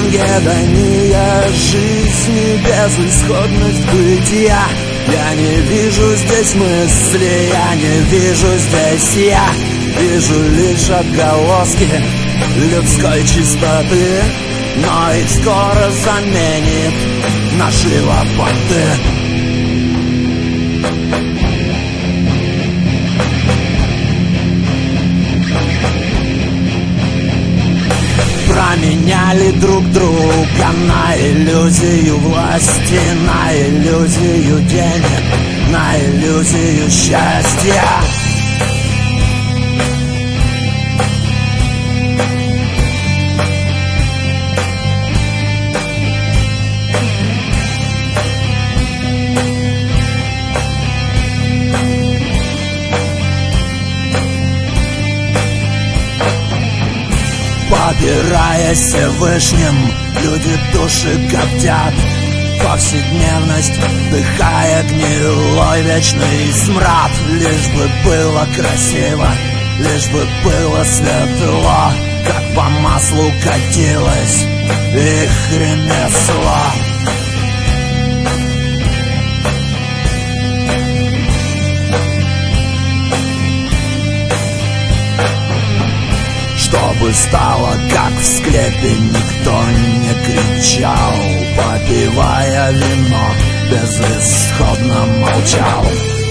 ангедония жизни, безысходность бытия. Я не вижу здесь мысли, я не вижу здесь я. Вижу лишь отголоски людской чистоты, но их скоро заменит наши лопаты. Променяли друг друга на иллюзию власти, на иллюзию денег, на иллюзию счастья. Попираясь Всевышним, люди души коптят. Повседневность вдыхая гнилой вечный смрад. Лишь бы было красиво, лишь бы было светло, как по маслу катилось их ремесло. Чтобы стало, как в склепе, никто не кричал, попивая вино, безысходно молчал.